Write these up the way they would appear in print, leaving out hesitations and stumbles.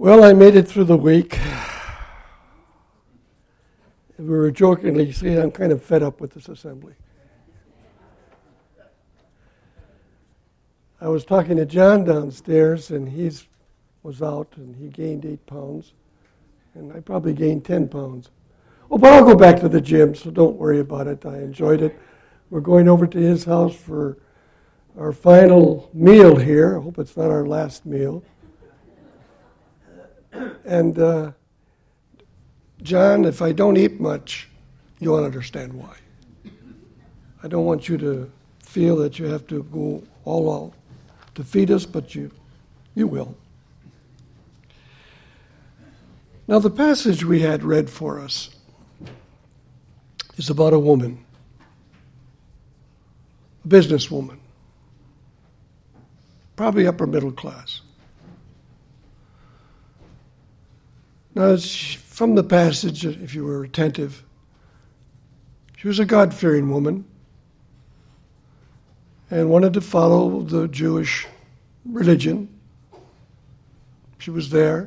Well, I made it through the week. We were jokingly saying I'm kind of fed up with this assembly. I was talking to John downstairs, and he was out, and he gained 8 pounds, and I probably gained 10 pounds. Oh, but I'll go back to the gym, so don't worry about it. I enjoyed it. We're going over to his house for our final meal here. I hope it's not our last meal. And John, if I don't eat much, you'll understand why. I don't want you to feel that you have to go all out to feed us, but you will. Now, the passage we had read for us is about a woman, a businesswoman, probably upper middle class. Now, from the passage, if you were attentive, she was a God-fearing woman and wanted to follow the Jewish religion. She was there.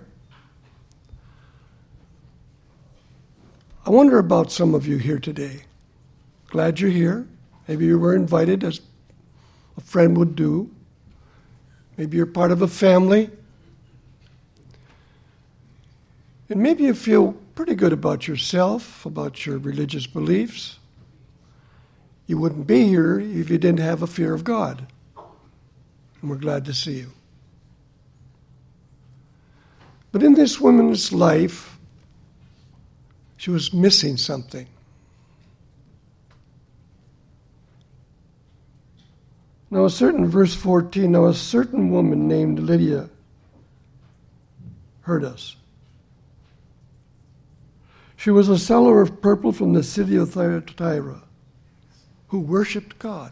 I wonder about some of you here today. Glad you're here. Maybe you were invited as a friend would do. Maybe you're part of a family. And maybe you feel pretty good about yourself, about your religious beliefs. You wouldn't be here if you didn't have a fear of God. And we're glad to see you. But in this woman's life, she was missing something. Now, verse 14, now a certain woman named Lydia heard us. She was a seller of purple from the city of Thyatira who worshipped God.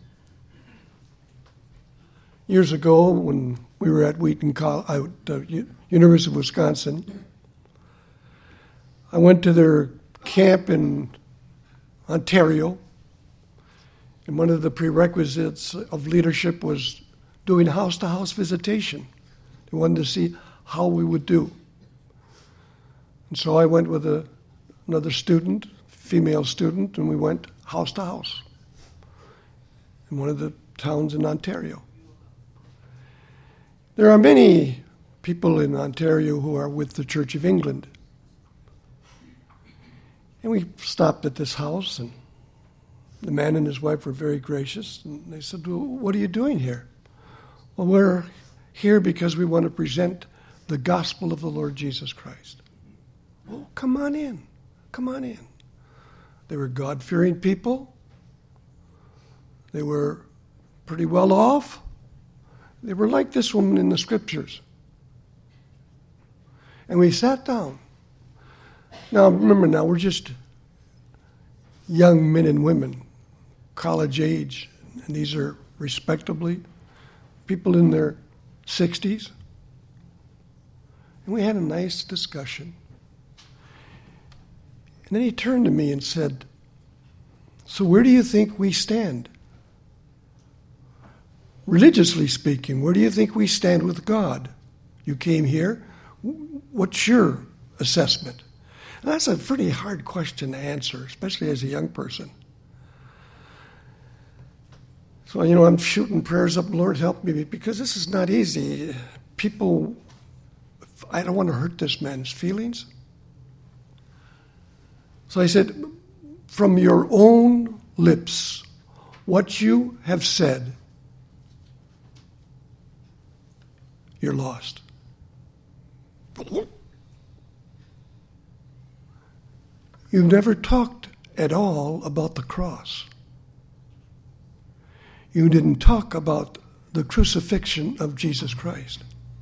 Years ago, when we were at Wheaton College, University of Wisconsin, I went to their camp in Ontario, and one of the prerequisites of leadership was doing house-to-house visitation. They wanted to see how we would do. And so I went with another student, female student, and we went house to house in one of the towns in Ontario. There are many people in Ontario who are with the Church of England. And we stopped at this house, and the man and his wife were very gracious. And they said, well, what are you doing here? Well, we're here because we want to present the gospel of the Lord Jesus Christ. Oh, come on in. Come on in. They were God-fearing people. They were pretty well off. They were like this woman in the scriptures. And we sat down. Now, remember we're just young men and women, college age. And these are respectably people in their 60s. And we had a nice discussion. And then he turned to me and said, so where do you think we stand? Religiously speaking, where do you think we stand with God? You came here. What's your assessment? And that's a pretty hard question to answer, especially as a young person. So, I'm shooting prayers up, Lord, help me, because this is not easy. People, I don't want to hurt this man's feelings. So I said, from your own lips, what you have said, you're lost. You've never talked at all about the cross. You didn't talk about the crucifixion of Jesus Christ.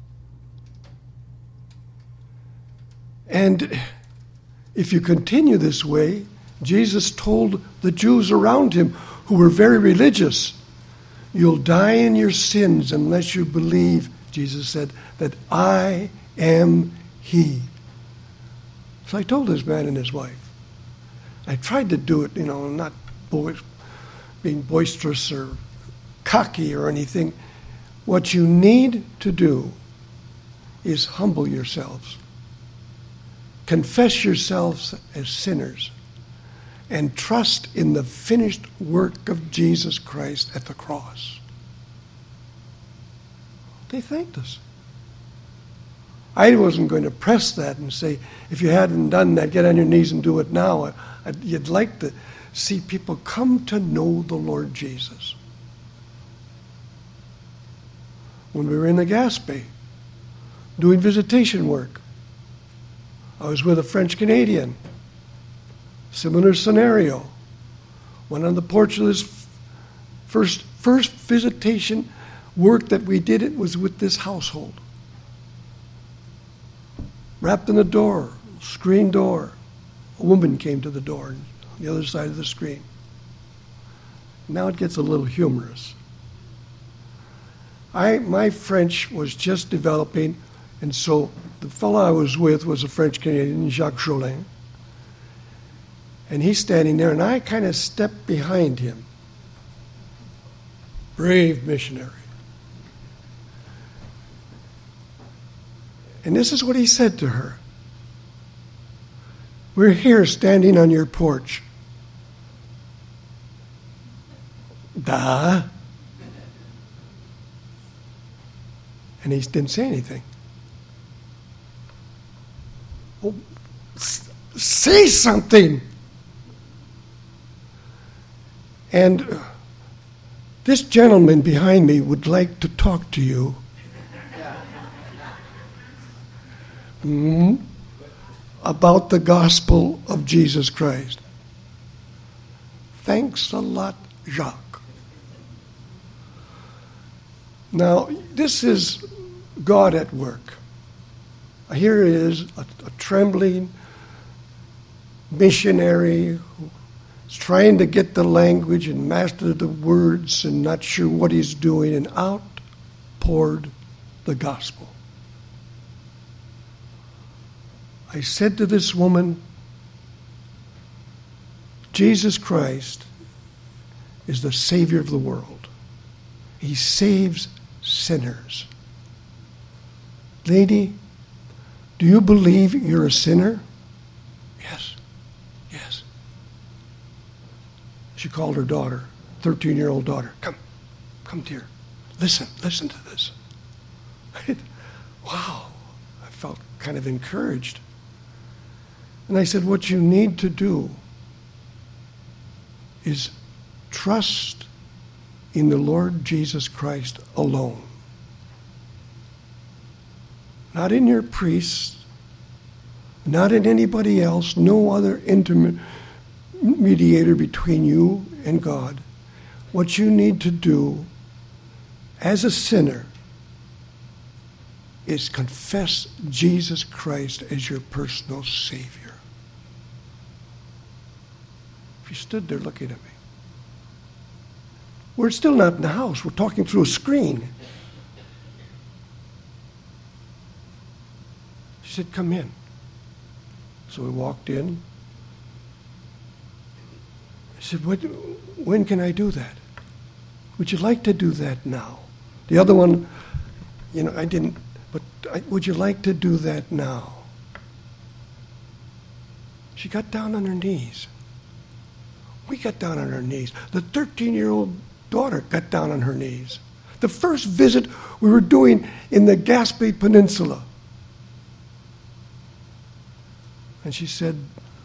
And if you continue this way, Jesus told the Jews around him, who were very religious, you'll die in your sins unless you believe, Jesus said, that I am he. So I told this man and his wife. I tried to do it, not being boisterous or cocky or anything. What you need to do is humble yourselves. Confess yourselves as sinners and trust in the finished work of Jesus Christ at the cross. They thanked us. I wasn't going to press that and say, if you hadn't done that, get on your knees and do it now. You'd like to see people come to know the Lord Jesus. When we were in the Gaspé doing visitation work, I was with a French Canadian. Similar scenario. Went on the porch of this first visitation work that we did. It was with this household. Rapped on the door, screen door. A woman came to the door on the other side of the screen. Now it gets a little humorous. My French was just developing, and so the fellow I was with was a French Canadian, Jacques Jolin. And he's standing there, and I kind of stepped behind him. Brave missionary. And this is what he said to her. We're here standing on your porch. Duh. And he didn't say anything. Well, say something. And this gentleman behind me would like to talk to you. About the gospel of Jesus Christ. Thanks a lot, Jacques. Now, this is God at work. Here is a trembling missionary who's trying to get the language and master the words and not sure what he's doing, and out poured the gospel. I said to this woman, Jesus Christ is the Savior of the world. He saves sinners. Lady, do you believe you're a sinner? Yes. Yes. She called her daughter, 13-year-old daughter. Come dear. Listen to this. Wow. I felt kind of encouraged. And I said, what you need to do is trust in the Lord Jesus Christ alone. Not in your priest, not in anybody else, no other intimate mediator between you and God. What you need to do as a sinner is confess Jesus Christ as your personal Savior. She stood there looking at me. We're still not in the house. We're talking through a screen. She said, come in. So we walked in. I said, when can I do that? Would you like to do that now? The other one, I didn't, but would you like to do that now? She got down on her knees. We got down on our knees. The 13-year-old daughter got down on her knees. The first visit we were doing in the Gaspé Peninsula. And she said,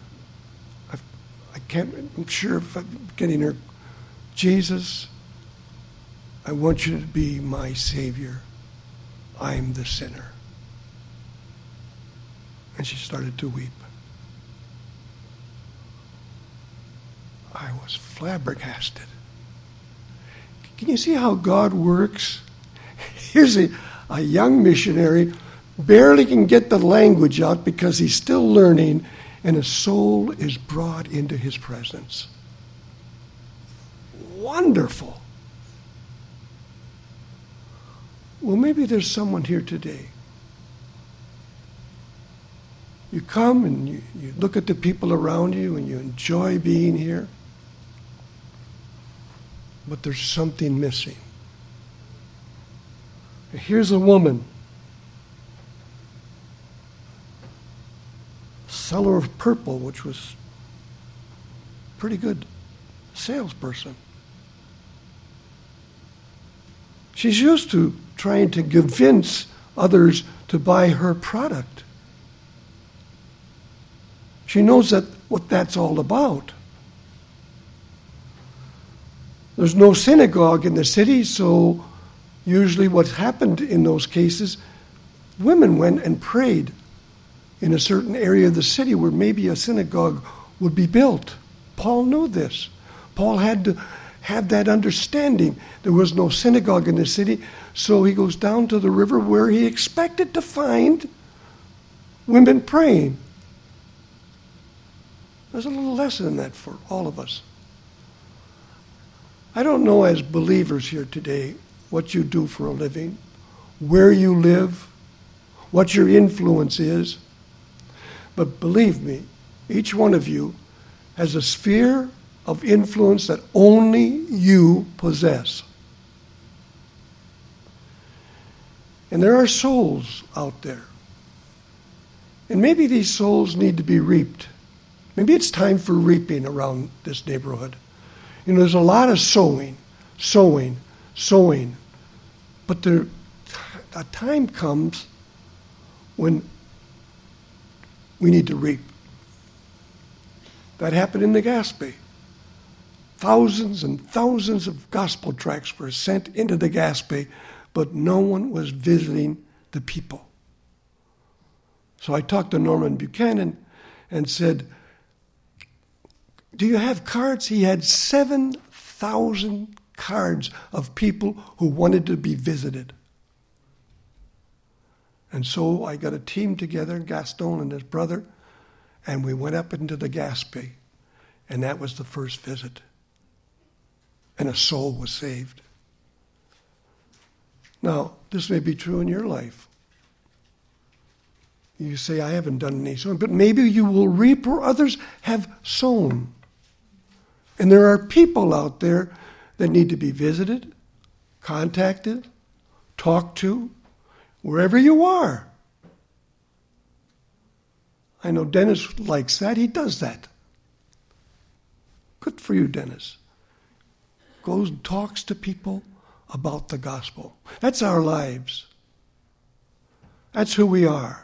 I'm sure if I'm getting her, Jesus, I want you to be my Savior. I'm the sinner. And she started to weep. I was flabbergasted. Can you see how God works? Here's a young missionary, barely can get the language out because he's still learning, and a soul is brought into his presence. Wonderful. Well, maybe there's someone here today. You come and you look at the people around you and you enjoy being here. But there's something missing. Here's a woman seller of purple, which was pretty good salesperson. She's used to trying to convince others to buy her product. She knows that what that's all about. There's no synagogue in the city, so usually what happened in those cases, women went and prayed in a certain area of the city where maybe a synagogue would be built. Paul knew this. Paul had to have that understanding. There was no synagogue in the city, so he goes down to the river where he expected to find women praying. There's a little lesson in that for all of us. I don't know as believers here today what you do for a living, where you live, what your influence is. But believe me, each one of you has a sphere of influence that only you possess. And there are souls out there. And maybe these souls need to be reaped. Maybe it's time for reaping around this neighborhood. You know, there's a lot of sowing. But a time comes when we need to reap. That happened in the Gaspé. Thousands and thousands of gospel tracts were sent into the Gaspé, but no one was visiting the people. So I talked to Norman Buchanan and said, do you have cards? He had 7,000 cards of people who wanted to be visited. And so I got a team together, Gaston and his brother, and we went up into the Gaspé. And that was the first visit. And a soul was saved. Now, this may be true in your life. You say, I haven't done any sowing, but maybe you will reap where others have sown. And there are people out there that need to be visited, contacted, talked to, wherever you are. I know Dennis likes that. He does that. Good for you, Dennis. Goes and talks to people about the gospel. That's our lives. That's who we are.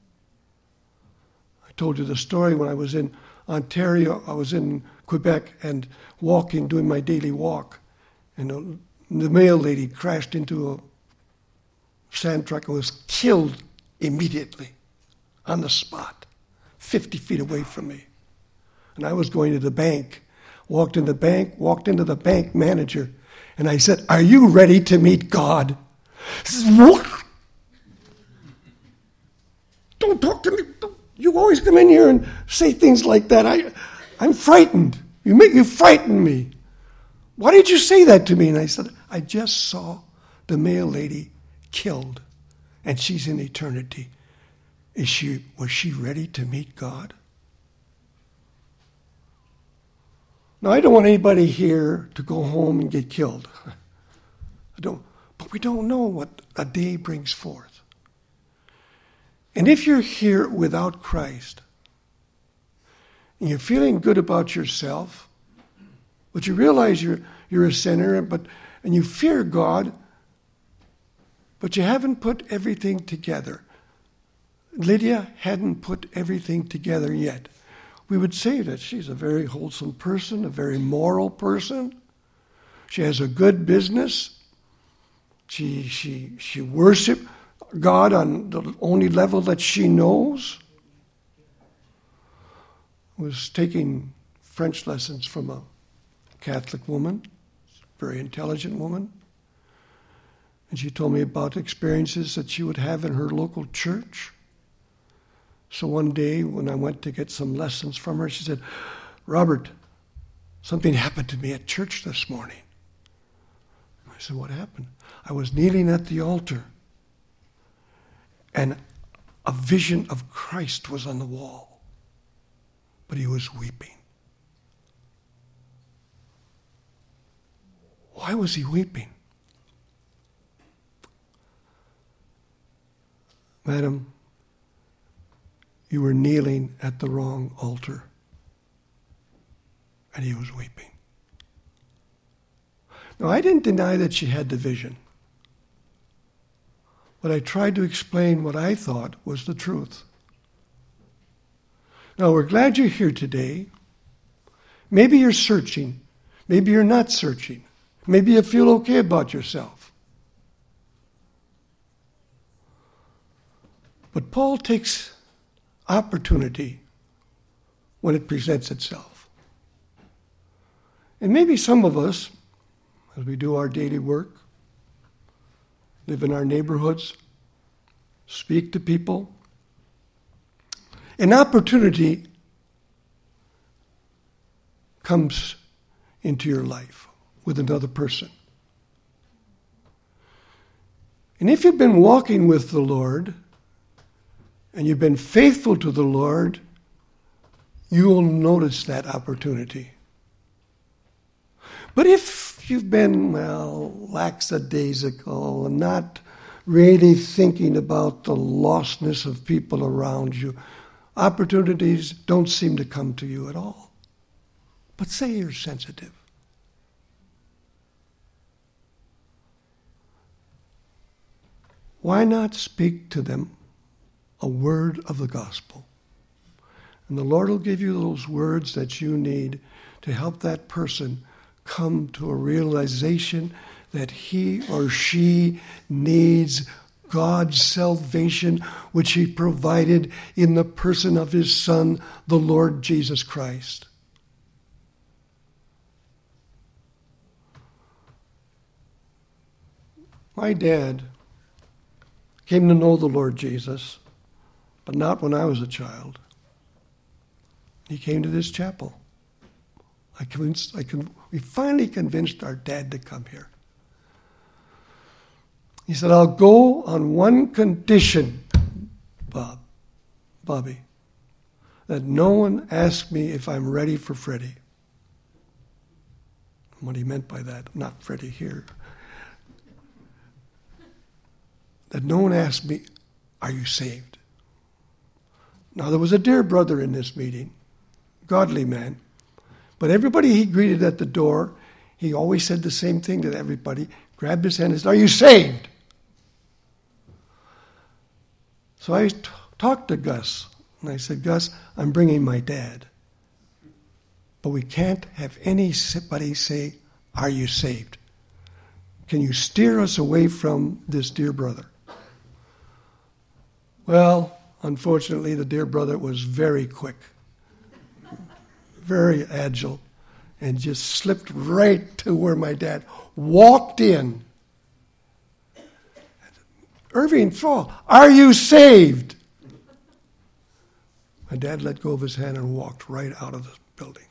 I told you the story when I was in Ontario. I was in Quebec and walking, doing my daily walk. And the mail lady crashed into a sand truck and was killed immediately on the spot, 50 feet away from me. And I was going to the bank. Walked into the bank manager, and I said, are you ready to meet God? He says, what? Don't talk to me. You always come in here and say things like that. I'm frightened. You frighten me. Why did you say that to me? And I said, I just saw the mail lady killed, and she's in eternity. Was she ready to meet God? Now, I don't want anybody here to go home and get killed. But we don't know what a day brings forth. And if you're here without Christ, and you're feeling good about yourself, but you realize you're a sinner, and you fear God, but you haven't put everything together. Lydia hadn't put everything together yet. We would say that she's a very wholesome person, a very moral person. She has a good business. She worships God on the only level that she knows. Was taking French lessons from a Catholic woman, very intelligent woman. And she told me about experiences that she would have in her local church. So one day when I went to get some lessons from her, she said, Robert, something happened to me at church this morning. I said, what happened? I was kneeling at the altar, and a vision of Christ was on the wall, but he was weeping. Why was he weeping? Madam, you were kneeling at the wrong altar. And he was weeping. Now, I didn't deny that she had the vision. But I tried to explain what I thought was the truth. Now, we're glad you're here today. Maybe you're searching. Maybe you're not searching. Maybe you feel okay about yourself. But Paul takes opportunity when it presents itself. And maybe some of us, as we do our daily work, live in our neighborhoods, speak to people, an opportunity comes into your life with another person. And if you've been walking with the Lord and you've been faithful to the Lord, you will notice that opportunity. But if you've been, lackadaisical and not really thinking about the lostness of people around you, opportunities don't seem to come to you at all. But say you're sensitive. Why not speak to them a word of the gospel? And the Lord will give you those words that you need to help that person come to a realization that he or she needs God's salvation, which he provided in the person of his Son, the Lord Jesus Christ. My dad came to know the Lord Jesus, but not when I was a child. He came to this chapel. We finally convinced our dad to come here. He said, I'll go on one condition, Bobby, that no one asks me if I'm ready for Freddie. What he meant by that, not Freddie here. That no one asked me, are you saved? Now, there was a dear brother in this meeting, godly man, but everybody he greeted at the door, he always said the same thing to everybody, grabbed his hand and said, are you saved? So I talked to Gus, and I said, Gus, I'm bringing my dad. But we can't have anybody say, are you saved? Can you steer us away from this dear brother? Well, unfortunately, the dear brother was very quick, very agile, and just slipped right to where my dad walked in. Irving Thrall, are you saved? My dad let go of his hand and walked right out of the building.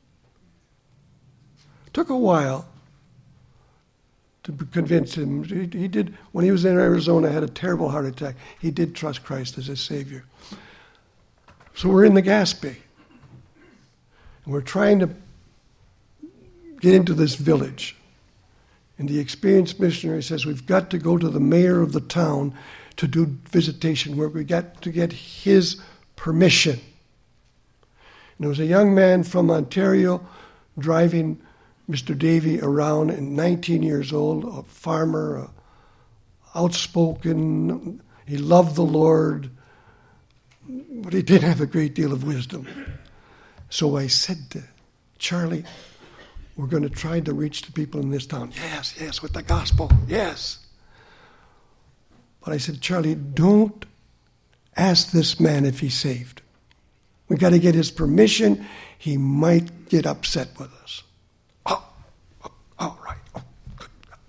Took a while to convince him. He did, when he was in Arizona, had a terrible heart attack. He did trust Christ as his Savior. So we're in the gas bay. And we're trying to get into this village. And the experienced missionary says, we've got to go to the mayor of the town to do visitation work. We got to get his permission. And there was a young man from Ontario driving Mr. Davy around, and 19 years old, a farmer, outspoken. He loved the Lord, but he didn't have a great deal of wisdom. So I said to Charlie, we're going to try to reach the people in this town. Yes, with the gospel, yes. But I said, Charlie, don't ask this man if he's saved. We've got to get his permission. He might get upset with us. All right. Oh, good.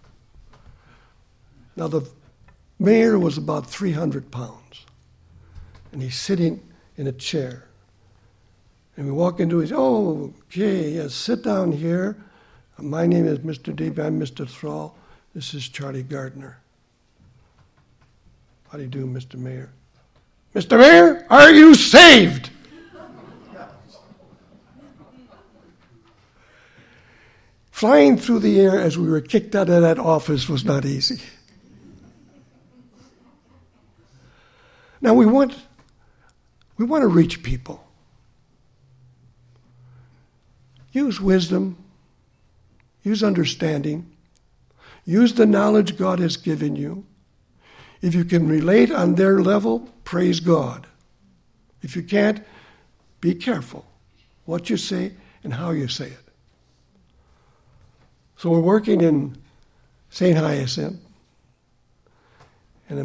Now, the mayor was about 300 pounds, and he's sitting in a chair. And we walk into his, okay, yes, sit down here. My name is Mr. Davy. I'm Mr. Thrall. This is Charlie Gardner. How do you do, Mr. Mayor? Mr. Mayor, are you saved? Flying through the air as we were kicked out of that office was not easy. Now we want We want to reach people. Use wisdom. Use understanding. Use the knowledge God has given you. If you can relate on their level, praise God. If you can't, be careful what you say and how you say it. So we're working in St. Hyacinth, and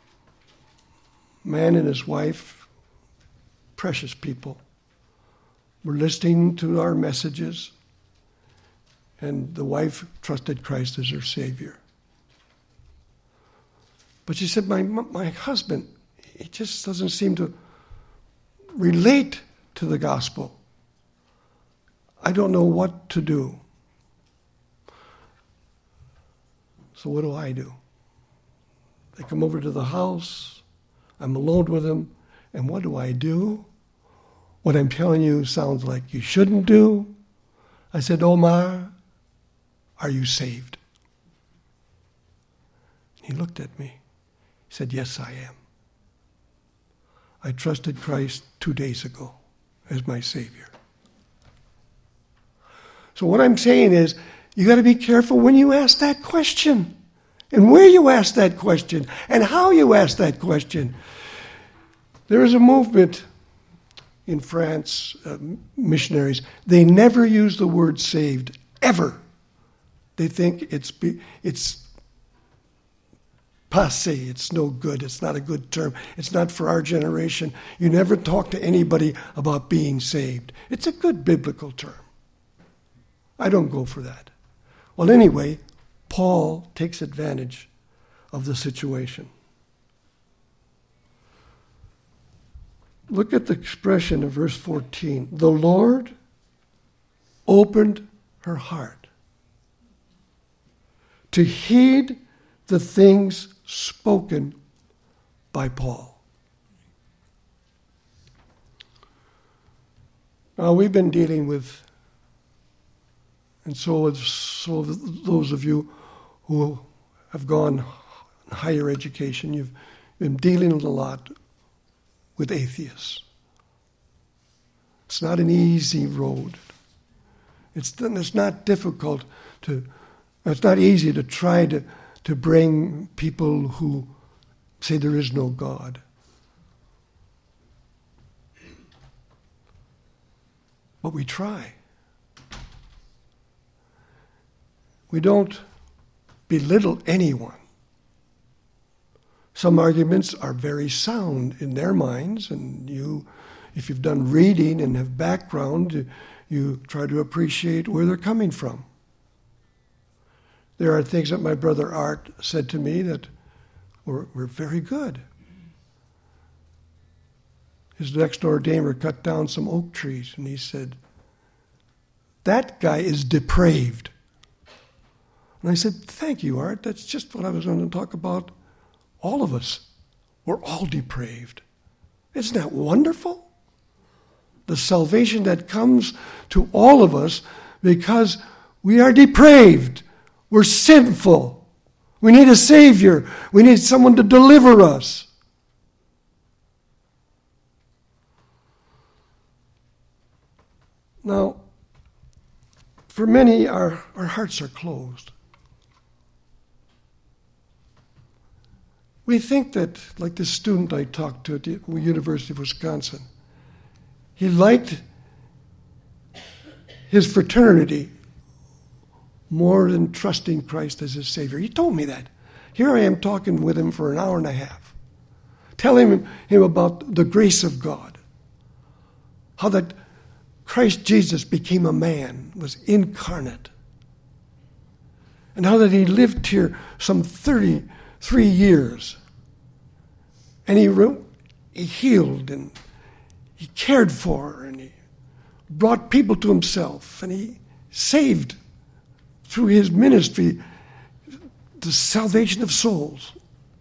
a man and his wife, precious people, were listening to our messages, and the wife trusted Christ as her Savior. But she said, my husband, he just doesn't seem to relate to the gospel. I don't know what to do. So what do? I come over to the house, I'm alone with him, and what do? What I'm telling you sounds like you shouldn't do. I said, Omar, are you saved? He looked at me. He said, yes, I am. I trusted Christ 2 days ago as my Savior. So what I'm saying is, you got to be careful when you ask that question, and where you ask that question, and how you ask that question. There is a movement in France, missionaries. They never use the word saved, ever. They think it's passé, it's no good, it's not a good term, it's not for our generation. You never talk to anybody about being saved. It's a good biblical term. I don't go for that. Well, anyway, Paul takes advantage of the situation. Look at the expression of verse 14. The Lord opened her heart to heed the things spoken by Paul. Now, we've been dealing with, and so those of you who have gone higher education, you've been dealing a lot with atheists. It's not an easy road. It's not difficult to, it's not easy to try to bring people who say there is no God. But we try. We don't belittle anyone. Some arguments are very sound in their minds, and you, if you've done reading and have background, you try to appreciate where they're coming from. There are things that my brother Art said to me that were very good. His next-door neighbor cut down some oak trees, and he said, that guy is depraved. And I said, thank you, Art. That's just what I was going to talk about. All of us, we're all depraved. Isn't that wonderful? The salvation that comes to all of us because we are depraved. We're sinful. We need a Savior. We need someone to deliver us. Now, for many, our hearts are closed. We think that, like this student I talked to at the University of Wisconsin, he liked his fraternity more than trusting Christ as his Savior. He told me that. Here I am talking with him for an hour and a half, telling him about the grace of God, how that Christ Jesus became a man, was incarnate, and how that he lived here some 33 years. And he healed, and he cared for, and he brought people to himself, and he saved through his ministry the salvation of souls.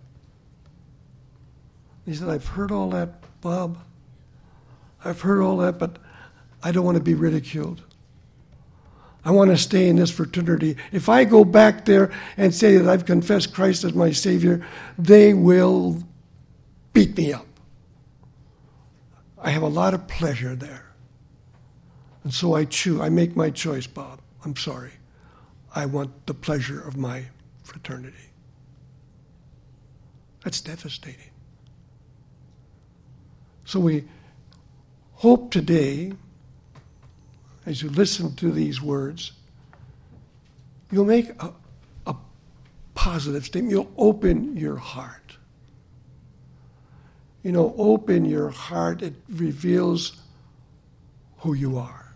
He said, I've heard all that, Bob. I've heard all that, but I don't want to be ridiculed. I want to stay in this fraternity. If I go back there and say that I've confessed Christ as my Savior, they will beat me up. I have a lot of pleasure there. And so I make my choice, Bob. I'm sorry. I want the pleasure of my fraternity. That's devastating. So we hope today, as you listen to these words, you'll make a positive statement. You'll open your heart. You know, open your heart. It reveals who you are.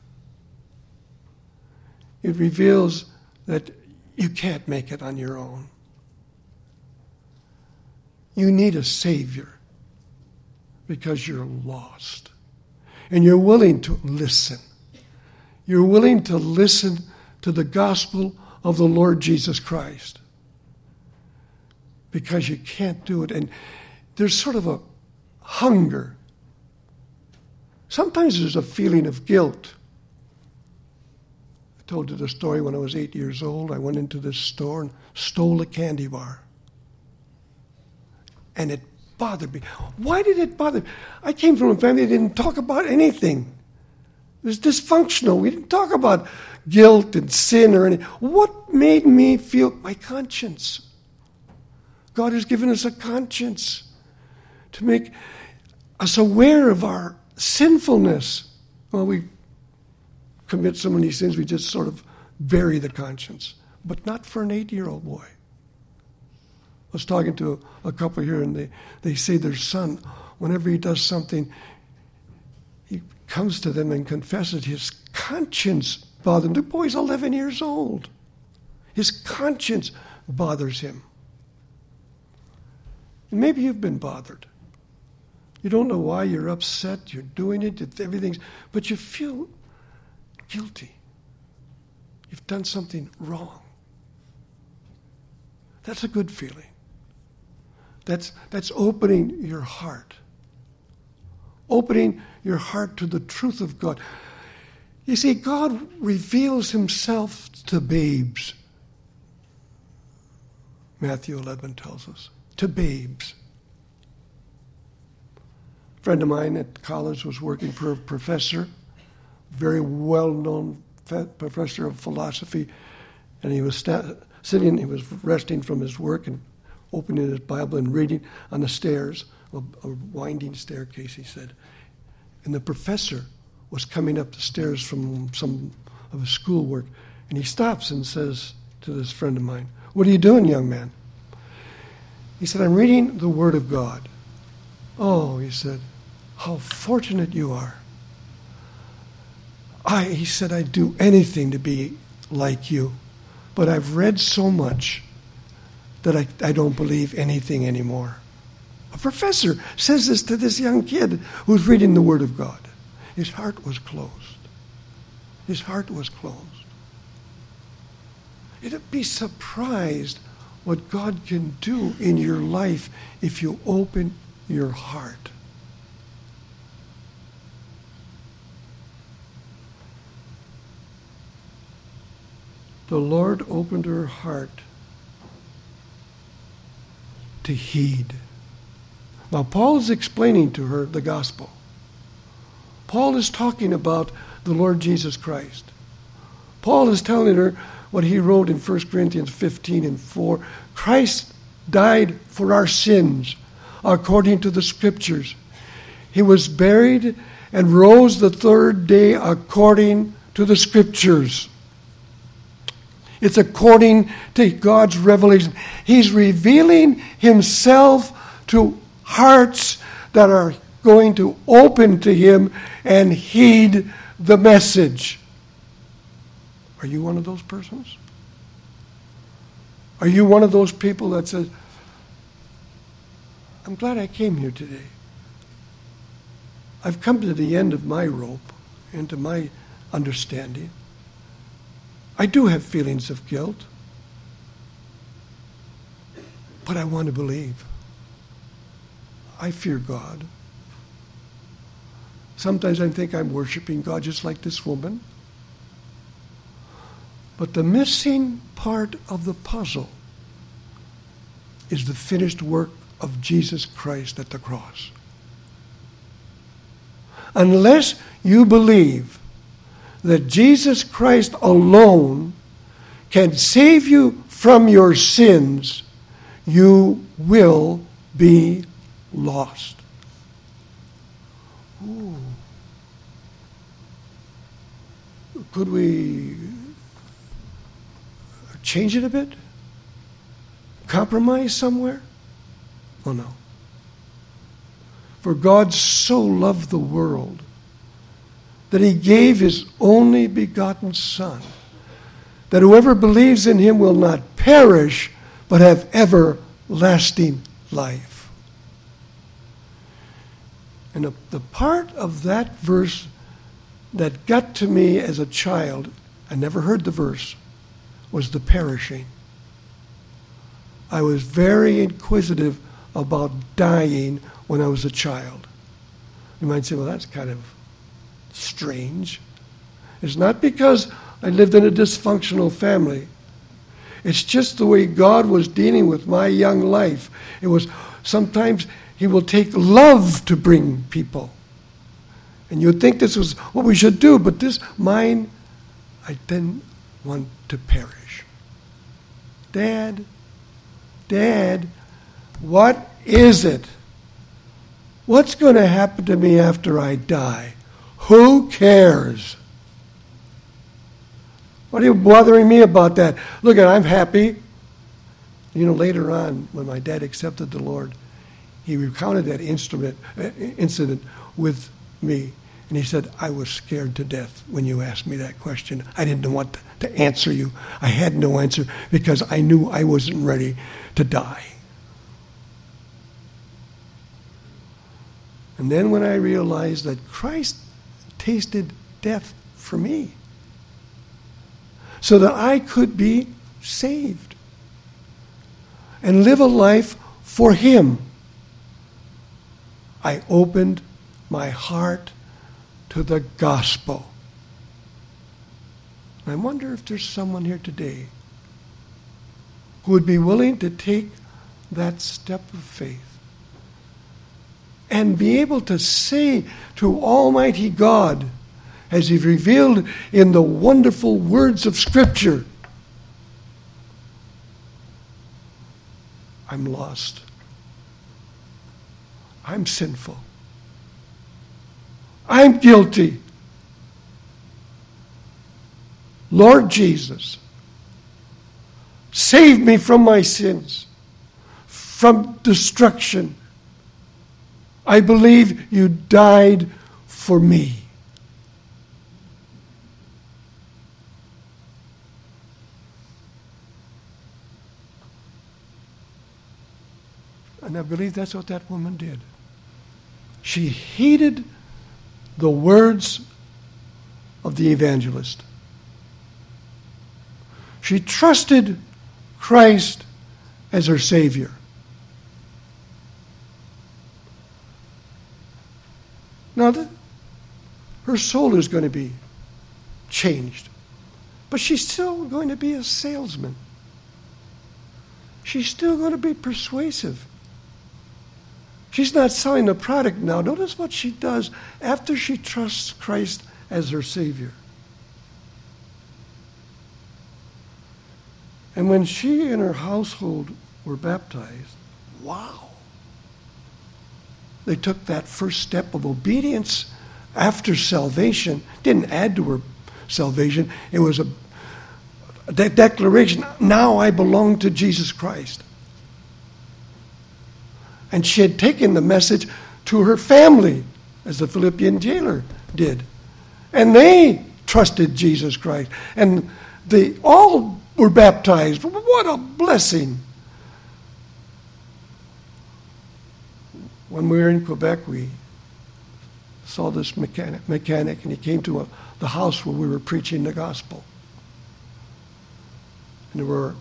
It reveals that you can't make it on your own. You need a Savior because you're lost. And you're willing to listen. You're willing to listen to the gospel of the Lord Jesus Christ because you can't do it. And there's sort of a hunger. Sometimes there's a feeling of guilt. I told you the story when I was 8 years old. I went into this store and stole a candy bar. And it bothered me. Why did it bother me? I came from a family that didn't talk about anything. It was dysfunctional. We didn't talk about guilt and sin or anything. What made me feel? My conscience. God has given us a conscience to make us aware of our sinfulness. Well, we commit so many sins, we just sort of bury the conscience. But not for an 8-year-old boy. I was talking to a couple here, and they say their son, whenever he does something, he comes to them and confesses his conscience bothers him. The boy's 11 years old. His conscience bothers him. And maybe you've been bothered. You don't know why you're upset. You're doing it. Everything's, but you feel guilty. You've done something wrong. That's a good feeling. That's opening your heart. Opening your heart to the truth of God. You see, God reveals himself to babes. Matthew 11 tells us. To babes. A friend of mine at college was working for a professor, very well-known professor of philosophy, and he was sitting, he was resting from his work and opening his Bible and reading on the stairs, a winding staircase, he said. And the professor was coming up the stairs from some of his schoolwork, and he stops and says to this friend of mine, "What are you doing, young man?" He said, "I'm reading the Word of God." "Oh," he said, "how fortunate you are." He said, "I'd do anything to be like you, but I've read so much that I don't believe anything anymore." A professor says this to this young kid who's reading the Word of God. His heart was closed. His heart was closed. You'd be surprised what God can do in your life if you open your heart. The Lord opened her heart to heed. Now, Paul is explaining to her the gospel. Paul is talking about the Lord Jesus Christ. Paul is telling her what he wrote in 1 Corinthians 15:4. Christ died for our sins according to the Scriptures. He was buried and rose the third day according to the Scriptures. It's according to God's revelation. He's revealing himself to hearts that are going to open to him and heed the message. Are you one of those persons? Are you one of those people that says, "I'm glad I came here today. I've come to the end of my rope and to my understanding. I do have feelings of guilt, but I want to believe. I fear God. Sometimes I think I'm worshiping God just like this woman. But the missing part of the puzzle is the finished work of Jesus Christ at the cross. Unless you believe that Jesus Christ alone can save you from your sins, you will be lost. Ooh. Could we change it a bit? Compromise somewhere? Oh no. For God so loved the world that he gave his only begotten Son, that whoever believes in him will not perish, but have everlasting life. And the part of that verse that got to me as a child, I never heard the verse, was the perishing. I was very inquisitive about dying when I was a child. You might say, well, that's kind of strange. It's not because I lived in a dysfunctional family. It's just the way God was dealing with my young life. It was sometimes he will take love to bring people. And you'd think this was what we should do, but this mine, I didn't want to perish. Dad, what is it? What's going to happen to me after I die? Who cares? What are you bothering me about that? Look, I'm happy. You know, later on, when my dad accepted the Lord, he recounted that incident with me. And he said, I was scared to death when you asked me that question. I didn't know what to answer you. I had no answer because I knew I wasn't ready to die. And then when I realized that Christ tasted death for me so that I could be saved and live a life for him, I opened my heart to the gospel. I wonder if there's someone here today who would be willing to take that step of faith and be able to say to Almighty God, as he's revealed in the wonderful words of Scripture, I'm lost. I'm sinful. I'm guilty. Lord Jesus, save me from my sins, from destruction. I believe you died for me. And I believe that's what that woman did. She heeded the words of the evangelist. She trusted Christ as her Savior. Now, her soul is going to be changed, but she's still going to be a salesman. She's still going to be persuasive. She's not selling the product now. Notice what she does after she trusts Christ as her Savior. And when she and her household were baptized, wow. They took that first step of obedience after salvation. Didn't add to her salvation. It was a declaration, now I belong to Jesus Christ. And she had taken the message to her family, as the Philippian jailer did. And they trusted Jesus Christ. And they all were baptized. What a blessing. When we were in Quebec, we saw this mechanic, and he came to the house where we were preaching the gospel. And there were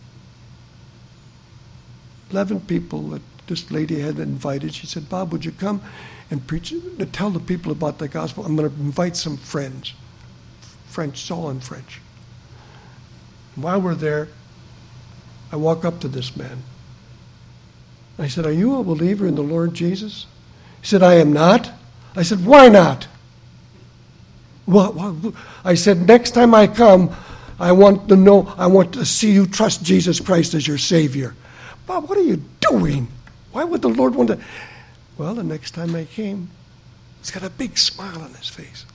11 people that this lady had invited. She said, Bob, would you come and preach, to tell the people about the gospel? I'm going to invite some friends, all in French. And while we're there, I walk up to this man. I said, are you a believer in the Lord Jesus? He said, I am not. I said, why not? Well, I said, next time I come, I want to see you trust Jesus Christ as your Savior. Bob, what are you doing? Why would the Lord want to? Well, the next time I came, he's got a big smile on his face.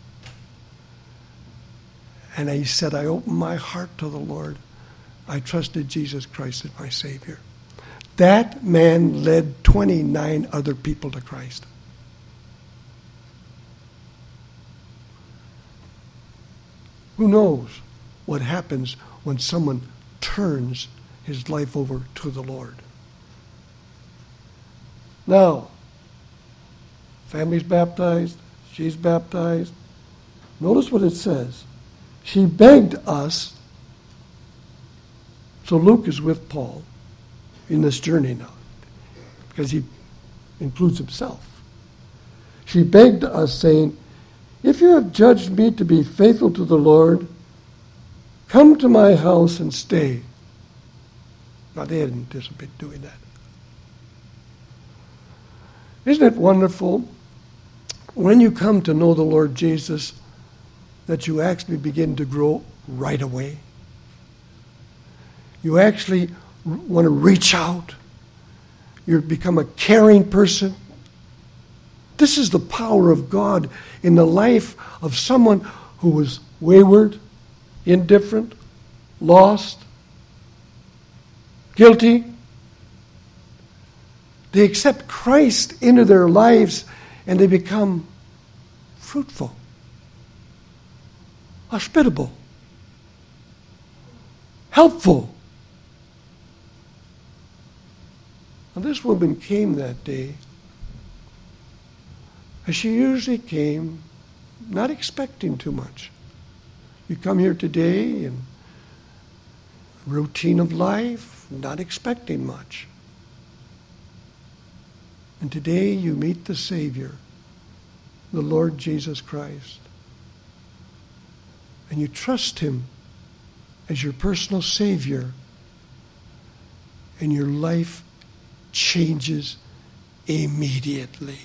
And he said, I opened my heart to the Lord. I trusted Jesus Christ as my Savior. That man led 29 other people to Christ. Who knows what happens when someone turns his life over to the Lord? Now, family's baptized, she's baptized. Notice what it says. She begged us. So Luke is with Paul in this journey now, because he includes himself. She begged us, saying, if you have judged me to be faithful to the Lord, come to my house and stay. Now, they didn't anticipate doing that. Isn't it wonderful when you come to know the Lord Jesus that you actually begin to grow right away? You actually want to reach out. You become a caring person. This is the power of God in the life of someone who was wayward, indifferent, lost, guilty. They accept Christ into their lives and they become fruitful, hospitable, helpful. And this woman came that day, as she usually came, not expecting too much. You come here today in routine of life, not expecting much. And today you meet the Savior, the Lord Jesus Christ. And you trust Him as your personal Savior. And your life changes immediately.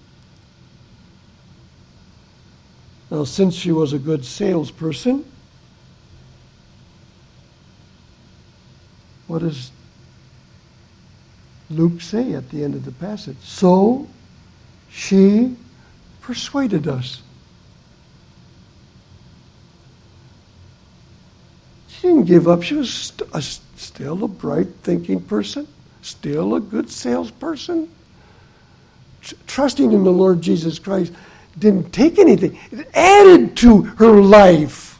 Now, since she was a good salesperson, what does Luke say at the end of the passage? So she persuaded us. She didn't give up. She was still a bright thinking person, still a good salesperson. Trusting in the Lord Jesus Christ didn't take anything. It added to her life.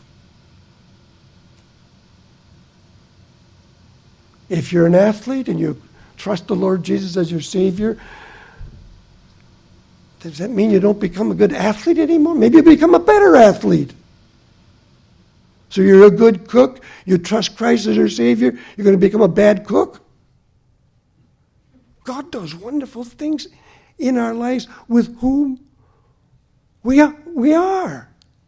If you're an athlete and you trust the Lord Jesus as your Savior, does that mean you don't become a good athlete anymore? Maybe you become a better athlete. So you're a good cook, you trust Christ as your Savior, you're going to become a bad cook? God does wonderful things in our lives with whom we are.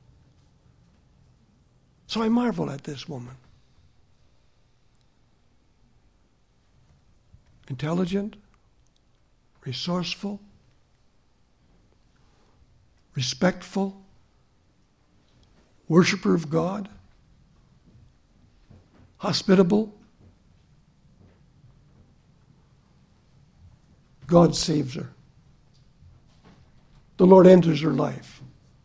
So I marvel at this woman. Intelligent, resourceful, respectful, worshiper of God, hospitable. God saves her. The Lord enters her life.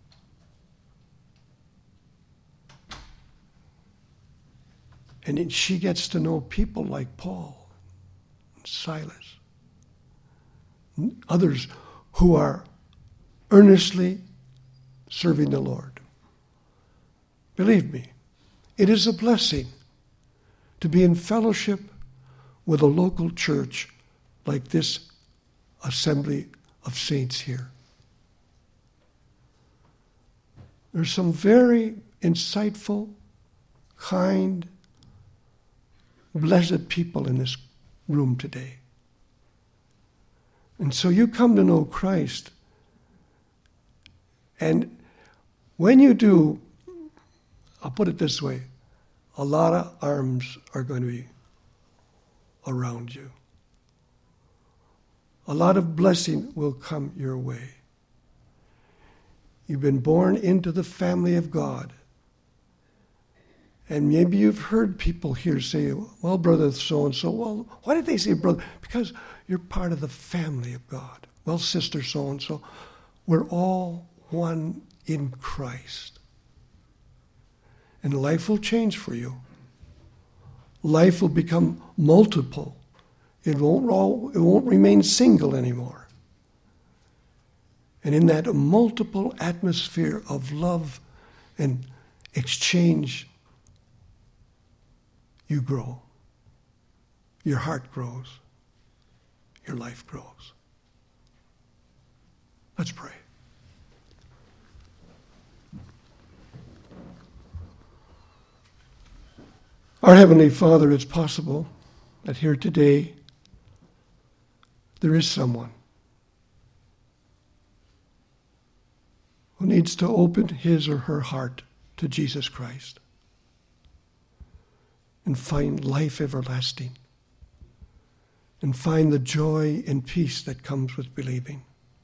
And then she gets to know people like Paul and Silas, and others who are earnestly serving the Lord. Believe me, it is a blessing to be in fellowship with a local church like this assembly of saints here. There's some very insightful, kind, blessed people in this room today. And so you come to know Christ. And when you do, I'll put it this way, a lot of arms are going to be around you. A lot of blessing will come your way. You've been born into the family of God. And maybe you've heard people here say, well, brother so-and-so, well, why did they say brother? Because you're part of the family of God. Well, sister so-and-so, we're all one in Christ. And life will change for you. Life will become multiple. It won't remain single anymore. And in that multiple atmosphere of love and exchange, you grow. Your heart grows. Your life grows. Let's pray. Our Heavenly Father, it's possible that here today there is someone who needs to open his or her heart to Jesus Christ and find life everlasting and find the joy and peace that comes with believing.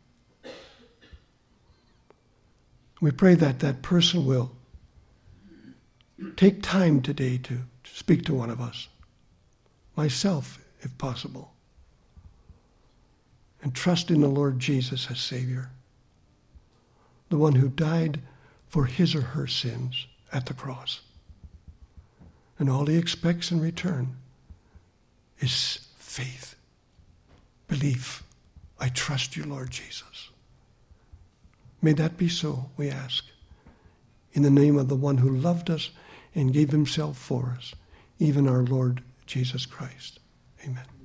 We pray that that person will take time today to speak to one of us, myself if possible, and trust in the Lord Jesus as Savior, the one who died for his or her sins at the cross. And all he expects in return is faith, belief. I trust you, Lord Jesus. May that be so, we ask, in the name of the one who loved us and gave himself for us, even our Lord Jesus Christ. Amen.